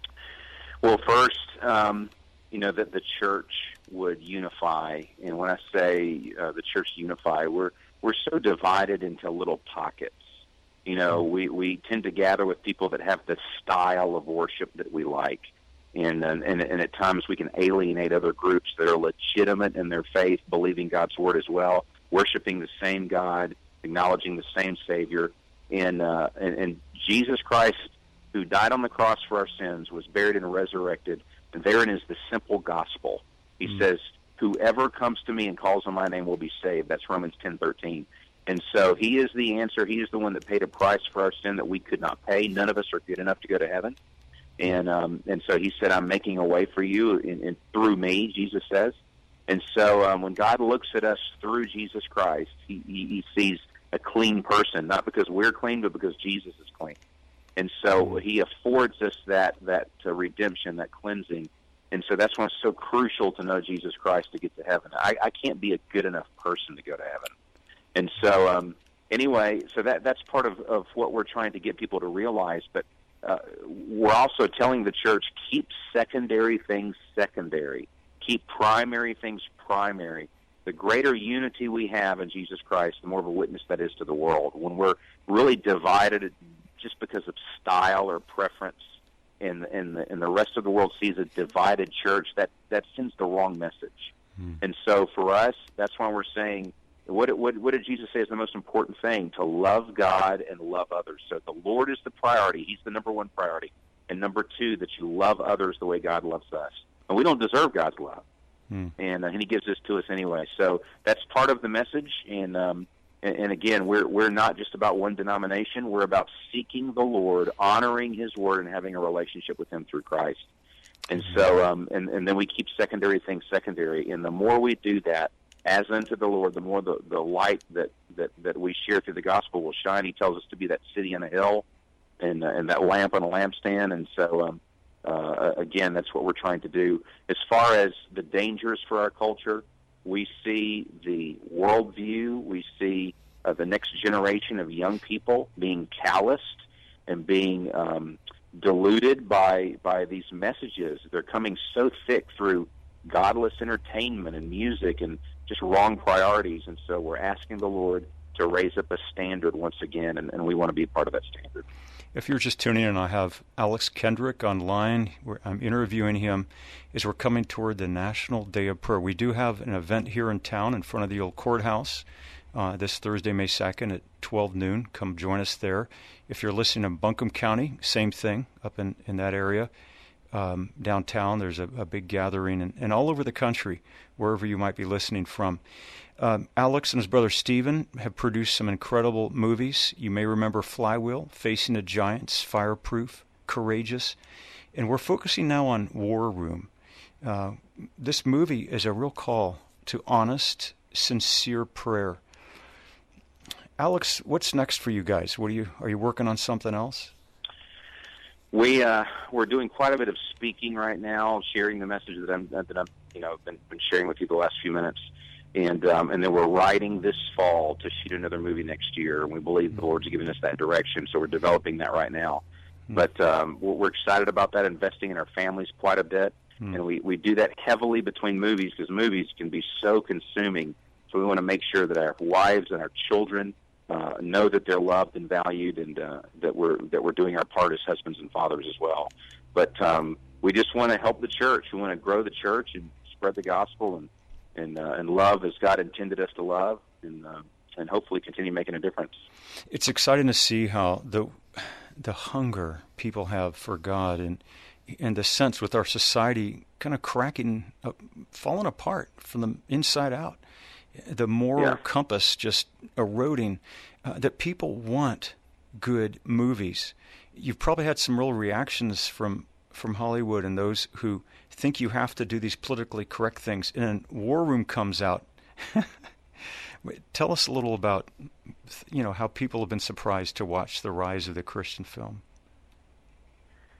Well, first, um, you know, that the church would unify. And when I say uh, the church unify, we're we're so divided into little pockets. You know, we, we tend to gather with people that have the style of worship that we like. And, and and at times we can alienate other groups that are legitimate in their faith, believing God's word as well, worshiping the same God, acknowledging the same Savior. And, uh, and, and Jesus Christ, who died on the cross for our sins, was buried and resurrected. And therein is the simple gospel. He mm-hmm. says, whoever comes to me and calls on my name will be saved. That's Romans ten thirteen. And so he is the answer. He is the one that paid a price for our sin that we could not pay. None of us are good enough to go to heaven. And um, and so he said, I'm making a way for you in, in, through me, Jesus says. And so um, when God looks at us through Jesus Christ, he, he, he sees a clean person, not because we're clean, but because Jesus is clean. And so he affords us that, that uh, redemption, that cleansing. And so that's why it's so crucial to know Jesus Christ to get to heaven. I, I can't be a good enough person to go to heaven. And so um, anyway, so that that's part of, of what we're trying to get people to realize. But uh, we're also telling the church, keep secondary things secondary. Keep primary things primary. The greater unity we have in Jesus Christ, the more of a witness that is to the world. When we're really divided just because of style or preference, and, and, the, and the rest of the world sees a divided church, that, that sends the wrong message. Hmm. And so for us, that's why we're saying, What, what, what did Jesus say is the most important thing? To love God and love others. So the Lord is the priority. He's the number one priority. And number two, that you love others the way God loves us. And we don't deserve God's love. Hmm. And, uh, and he gives this to us anyway. So that's part of the message. And, um, and, and again, we're, we're not just about one denomination. We're about seeking the Lord, honoring his word, and having a relationship with him through Christ. And so, um, and, and then we keep secondary things secondary. And the more we do that, as unto the Lord, the more the, the light that, that, that we share through the gospel will shine. He tells us to be that city on a hill and, uh, and that lamp on a lampstand. And so, um, uh, again, that's what we're trying to do. As far as the dangers for our culture, we see the worldview, we see uh, the next generation of young people being calloused and being um, diluted by, by these messages. They're coming so thick through godless entertainment and music and just wrong priorities. And so we're asking the Lord to raise up a standard once again, and, and we want to be part of that standard. If you're just tuning in, I have Alex Kendrick online. We're, I'm interviewing him as we're coming toward the National Day of Prayer. We do have an event here in town in front of the old courthouse uh, this Thursday, May second at twelve noon. Come join us there. If you're listening in Buncombe County, same thing up in, in that area. Um, downtown, there's a, a big gathering, and, and all over the country, wherever you might be listening from. Um, Alex and his brother Stephen have produced some incredible movies. You may remember Flywheel, Facing the Giants, Fireproof, Courageous, and we're focusing now on War Room. Uh, this movie is a real call to honest, sincere prayer. Alex, what's next for you guys? What are you are you working on something else? We uh, we're doing quite a bit of speaking right now, sharing the message that I'm that I'm you know been, been sharing with you the last few minutes, and um, and then we're writing this fall to shoot another movie next year, and we believe the Lord's giving us that direction, so we're developing that right now. Mm. But um, we're, we're excited about that, investing in our families quite a bit, mm. and we we do that heavily between movies because movies can be so consuming. So we want to make sure that our wives and our children Uh, know that they're loved and valued, and uh, that we're that we're doing our part as husbands and fathers as well. But um, we just want to help the church. We want to grow the church and spread the gospel and and uh, and love as God intended us to love, and uh, and hopefully continue making a difference. It's exciting to see how the the hunger people have for God, and and the sense with our society kind of cracking, uh, falling apart from the inside out. The moral yeah. compass just eroding, uh, that people want good movies. You've probably had some real reactions from, from Hollywood and those who think you have to do these politically correct things. And then War Room comes out. Tell us a little about, you know, how people have been surprised to watch the rise of the Christian film.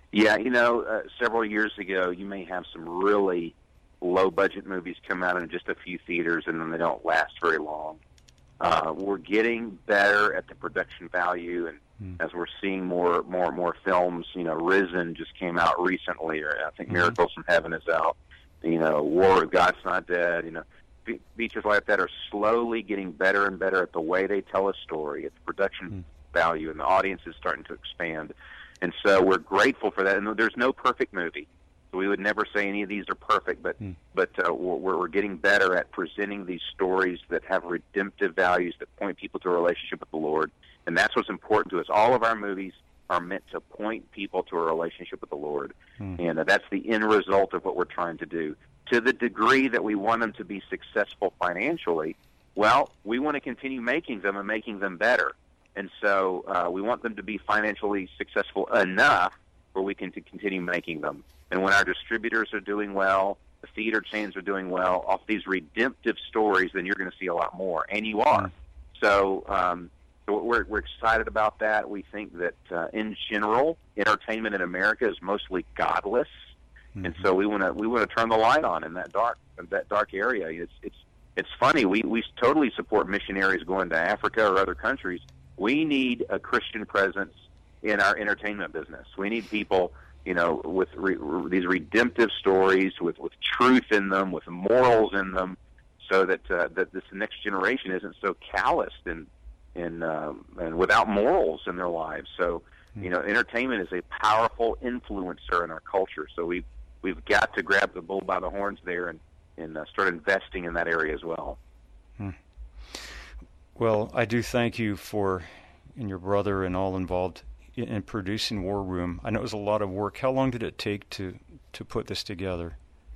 Yeah, you know, uh, several years ago, you may have some really low-budget movies come out in just a few theaters, and then they don't last very long. Uh, we're getting better at the production value, and mm. as we're seeing more, more, and more films, you know, Risen just came out recently, or I think mm-hmm. Miracles from Heaven is out. You know, War of God's Not Dead. You know, fe- features like that are slowly getting better and better at the way they tell a story, at the production mm. value, and the audience is starting to expand. And so we're grateful for that. And there's no perfect movie. So we would never say any of these are perfect, but mm. but uh, we're, we're getting better at presenting these stories that have redemptive values that point people to a relationship with the Lord, and that's what's important to us. All of our movies are meant to point people to a relationship with the Lord, mm. and uh, that's the end result of what we're trying to do. To the degree that we want them to be successful financially, well, we want to continue making them and making them better, and so uh, we want them to be financially successful enough where we can to continue making them. And when our distributors are doing well, the theater chains are doing well, off these redemptive stories, then you're going to see a lot more, and you are. Mm. So, um, so we're, we're excited about that. We think that, uh, in general, entertainment in America is mostly godless, mm-hmm. and so we want to we want to turn the light on in that dark that dark area. It's it's it's funny. We we totally support missionaries going to Africa or other countries. We need a Christian presence in our entertainment business. We need people, you know, with re, re, these redemptive stories, with, with truth in them, with morals in them, so that uh, that this next generation isn't so calloused and and um, and without morals in their lives. So, you know, entertainment is a powerful influencer in our culture. So we we've got to grab the bull by the horns there and and uh, start investing in that area as well. Hmm. Well, I do thank you for, and your brother and all involved in producing War Room. I know it was a lot of work. How long did it take to, to put this together?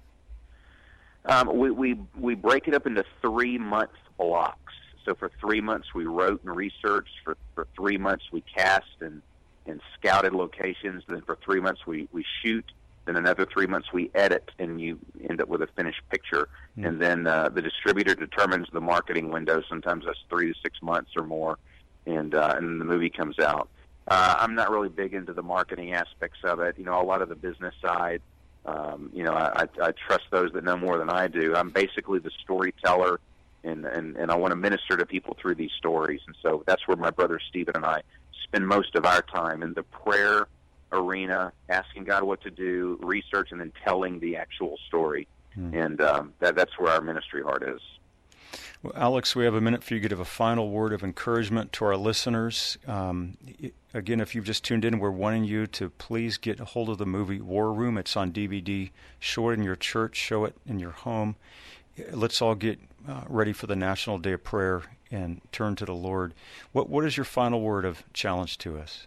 Um, we, we we break it up into three-month blocks. So for three months we wrote and researched. For, for three months we cast and, and scouted locations. Then for three months we, we shoot. Then another three months we edit, and you end up with a finished picture. Mm. And then uh, the distributor determines the marketing window. Sometimes that's three to six months or more, and uh, and the movie comes out. Uh, I'm not really big into the marketing aspects of it. You know, a lot of the business side, um, you know, I, I trust those that know more than I do. I'm basically the storyteller, and, and, and I want to minister to people through these stories. And so that's where my brother Stephen and I spend most of our time, in the prayer arena, asking God what to do, research, and then telling the actual story. Hmm. And um, that, that's where our ministry heart is. Well, Alex, we have a minute for you to give a final word of encouragement to our listeners. Um, again, if you've just tuned in, we're wanting you to please get a hold of the movie War Room. It's on D V D. Show it in your church. Show it in your home. Let's all get uh, ready for the National Day of Prayer and turn to the Lord. What What is your final word of challenge to us?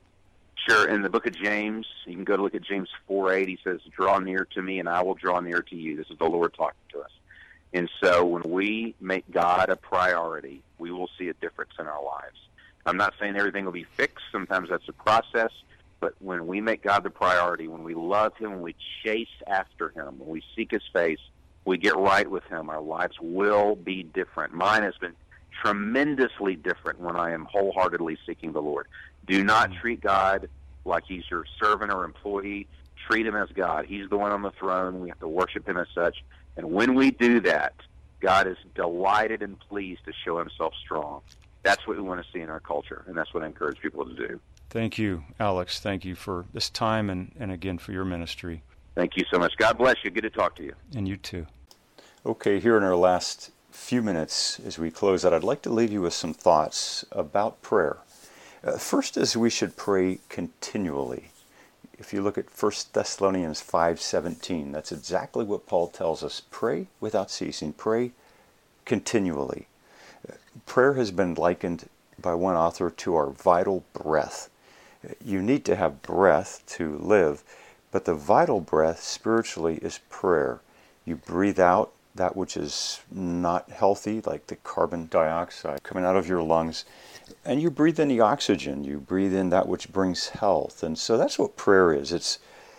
Sure. In the book of James, you can go to look at James four eight. He says, "Draw near to me, and I will draw near to you." This is the Lord talking to us. And so when we make God a priority, we will see a difference in our lives. I'm not saying everything will be fixed. Sometimes that's a process. But when we make God the priority, when we love Him, when we chase after Him, when we seek His face, we get right with Him, our lives will be different. Mine has been tremendously different when I am wholeheartedly seeking the Lord. Do not treat God like He's your servant or employee. Treat Him as God. He's the one on the throne. We have to worship Him as such. And when we do that, God is delighted and pleased to show Himself strong. That's what we want to see in our culture, and that's what I encourage people to do. Thank you, Alex. Thank you for this time and, and again, for your ministry. Thank you so much. God bless you. Good to talk to you. And you too. Okay, here in our last few minutes as we close out, I'd like to leave you with some thoughts about prayer. Uh, first is we should pray continually. If you look at First Thessalonians five seventeen, that's exactly what Paul tells us. Pray without ceasing. Pray continually. Prayer has been likened by one author to our vital breath. You need to have breath to live, but the vital breath spiritually is prayer. You breathe out that which is not healthy, like the carbon dioxide coming out of your lungs, and you breathe in the oxygen. You breathe in that which brings health. And so that's what prayer is. It's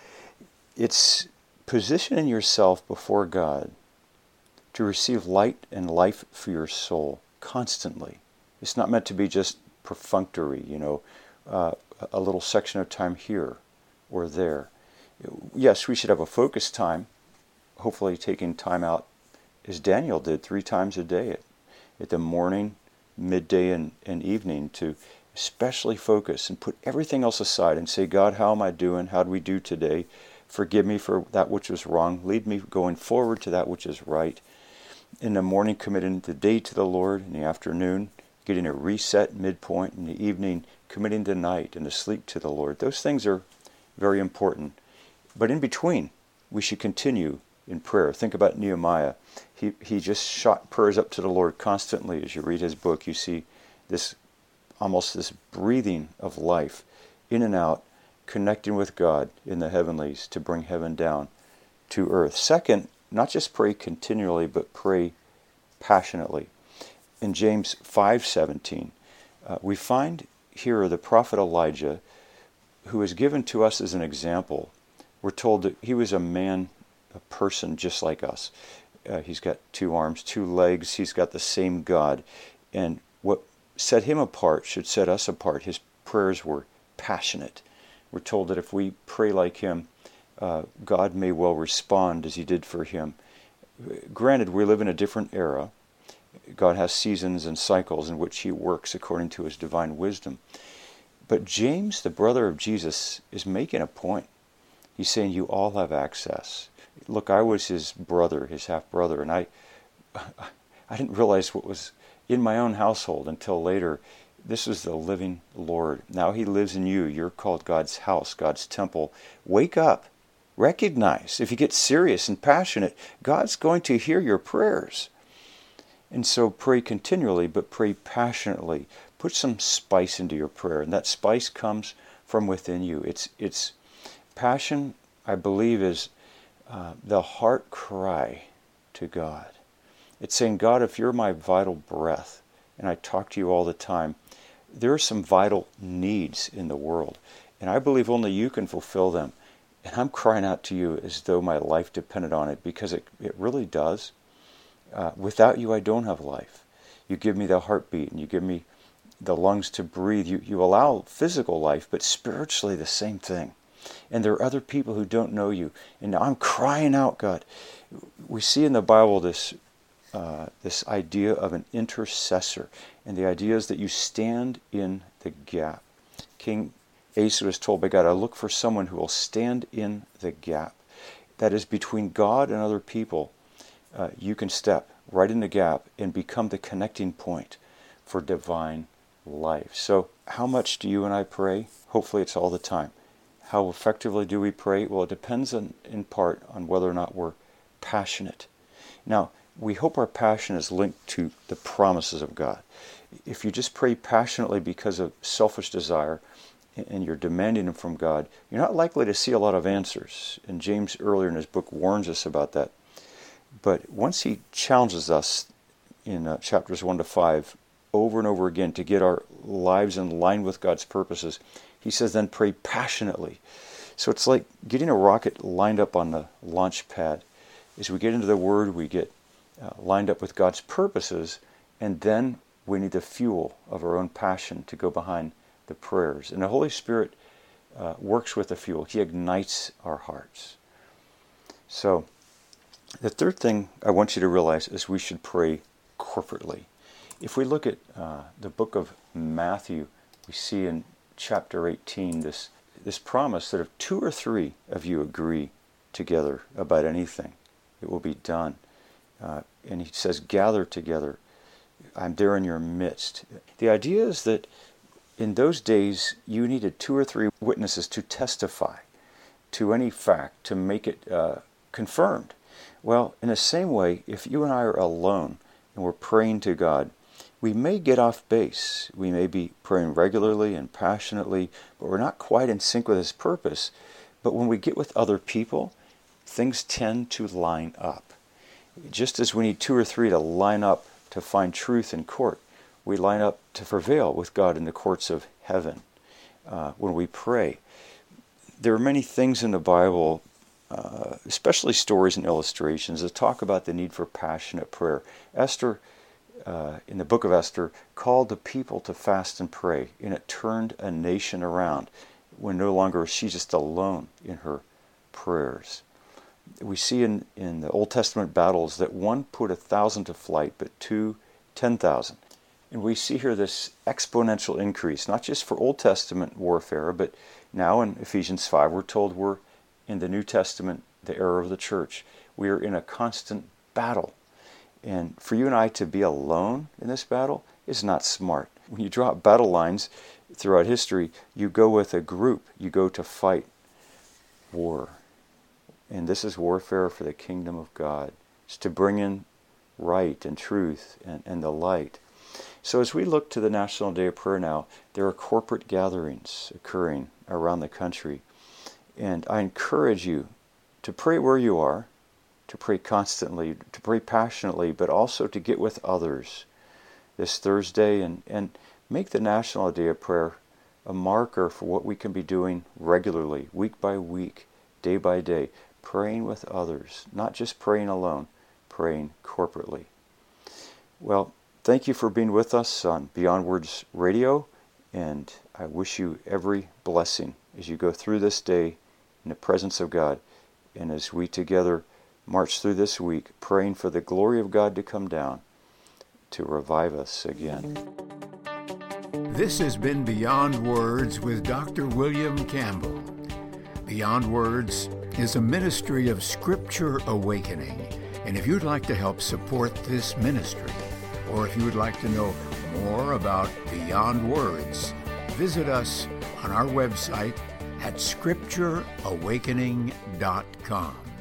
it's positioning yourself before God to receive light and life for your soul constantly. It's not meant to be just perfunctory, you know, uh, a little section of time here, or there. Yes, we should have a focused time, hopefully taking time out, as Daniel did, three times a day, at, at the morning, midday, and, and evening, to especially focus and put everything else aside and say, God, how am I doing? How do we do today? Forgive me for that which was wrong. Lead me going forward to that which is right. In the morning, committing the day to the Lord. In the afternoon, getting a reset midpoint. In the evening, committing the night and the sleep to the Lord. Those things are very important. But in between, we should continue in prayer. Think about Nehemiah. He he just shot prayers up to the Lord constantly. As you read his book, you see this almost this breathing of life in and out, connecting with God in the heavenlies to bring heaven down to earth. Second, not just pray continually, but pray passionately. In James five seventeen, uh, we find here the prophet Elijah, who is given to us as an example. We're told that he was a man, a person just like us. Uh, he's got two arms, two legs. He's got the same God. And what set him apart should set us apart. His prayers were passionate. We're told that if we pray like him, uh, God may well respond as he did for him. Granted, we live in a different era. God has seasons and cycles in which he works according to his divine wisdom. But James, the brother of Jesus, is making a point. He's saying you all have access. Look, I was his brother, his half-brother, and I I didn't realize what was in my own household until later. This is the living Lord. Now he lives in you. You're called God's house, God's temple. Wake up. Recognize, if you get serious and passionate, God's going to hear your prayers. And so pray continually, but pray passionately. Put some spice into your prayer, and that spice comes from within you. It's it's passion, I believe, is uh, the heart cry to God. It's saying, God, if you're my vital breath, and I talk to you all the time, there are some vital needs in the world, and I believe only you can fulfill them. And I'm crying out to you as though my life depended on it, because it, it really does. Uh, without you, I don't have life. You give me the heartbeat, and you give me the lungs to breathe. You, you allow physical life, but spiritually the same thing. And there are other people who don't know you. And now I'm crying out, God. We see in the Bible this uh, this idea of an intercessor. And the idea is that you stand in the gap. King Asa was told by God, I look for someone who will stand in the gap. That is, between God and other people, uh, you can step right in the gap and become the connecting point for divine life. So how much do you and I pray? Hopefully it's all the time. How effectively do we pray? Well, it depends on, in part on whether or not we're passionate. Now, we hope our passion is linked to the promises of God. If you just pray passionately because of selfish desire and you're demanding them from God, you're not likely to see a lot of answers. And James earlier in his book warns us about that. But once he challenges us in uh, chapters one to five over and over again to get our lives in line with God's purposes, he says then pray passionately. So it's like getting a rocket lined up on the launch pad. As we get into the Word, we get uh, lined up with God's purposes, and then we need the fuel of our own passion to go behind the prayers. And the Holy Spirit uh, works with the fuel. He ignites our hearts. So the third thing I want you to realize is we should pray corporately. If we look at uh, the book of Matthew, we see in chapter eighteen this this promise that if two or three of you agree together about anything, it will be done. Uh, and he says, gather together. I'm there in your midst. The idea is that in those days, you needed two or three witnesses to testify to any fact, to make it uh, confirmed. Well, in the same way, if you and I are alone and we're praying to God, we may get off base. We may be praying regularly and passionately, but we're not quite in sync with His purpose. But when we get with other people, things tend to line up. Just as we need two or three to line up to find truth in court, we line up to prevail with God in the courts of heaven uh, when we pray. There are many things in the Bible, uh, especially stories and illustrations, that talk about the need for passionate prayer. Esther, uh, in the book of Esther, called the people to fast and pray, and it turned a nation around. when no longer is she just alone in her prayers. We see in, in the Old Testament battles that one put a thousand to flight, but two, ten thousand. And we see here this exponential increase, not just for Old Testament warfare, but now in Ephesians five, we're told we're in the New Testament, the era of the church. We are in a constant battle. And for you and I to be alone in this battle is not smart. When you draw battle lines throughout history, you go with a group. You go to fight war. And this is warfare for the kingdom of God. It's to bring in right and truth and, and the light. So as we look to the National Day of Prayer now, there are corporate gatherings occurring around the country. And I encourage you to pray where you are, to pray constantly, to pray passionately, but also to get with others this Thursday and, and make the National Day of Prayer a marker for what we can be doing regularly, week by week, day by day, praying with others, not just praying alone, praying corporately. Well, thank you for being with us on Beyond Words Radio, and I wish you every blessing as you go through this day in the presence of God, and as we together march through this week, praying for the glory of God to come down to revive us again. This has been Beyond Words with Doctor William Campbell. Beyond Words is a ministry of Scripture Awakening, and if you'd like to help support this ministry, or if you would like to know more about Beyond Words, visit us on our website at scripture awakening dot com.